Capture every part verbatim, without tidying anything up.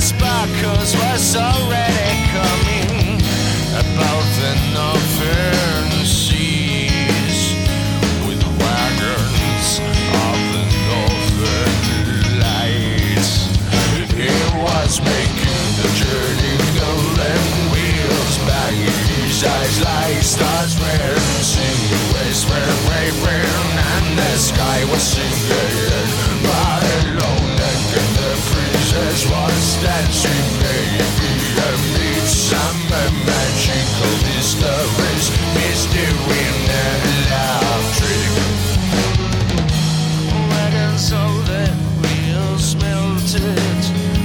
sparkles was already coming about the northern seas with wagons of the northern lights. It was making the journey, golden wheels banging his eyes like stars were singing, waves were waving, and the sky was singing. But alone again the princess was dancing, maybe amid some magical mysteries, mystery in the love trick. Wagons all that wheels melted,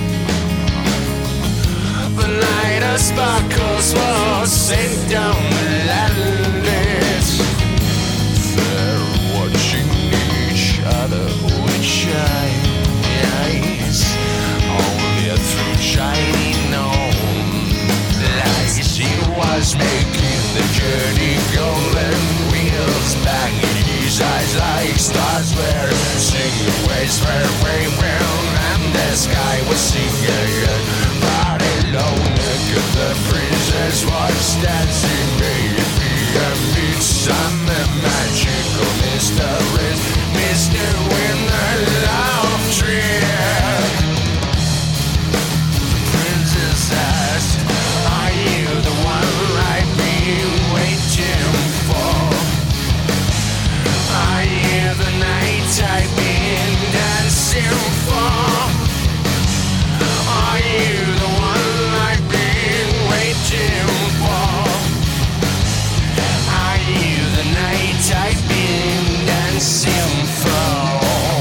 the light of sparkles was sent down the landed. They're watching each other with shining eyes, only through shining on lights. He was making the journey, golden wheels banging his eyes like stars were singing, waves were waving, and the sky was singing. But alone again the princess was dancing, maybe amid some magical mysteries, mystery in the love trick. The princess asked, are you the one I've been waiting for? Are you the night I've been dancing for? Are you the one I've been waiting for? Are you the night I've been dancing for?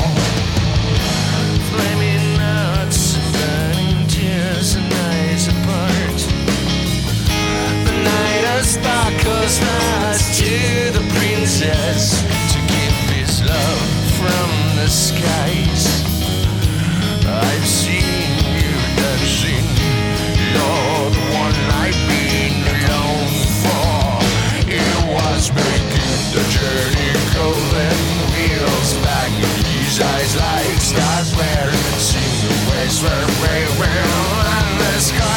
Flaming nuts, burning tears and eyes apart. The night of sparkles flies to the princess to give his love from the skies. I've seen you dancing, you're the one I've been longing for. It was making the journey, golden wheels banging his eyes like stars were singing, waves were waving, and the sky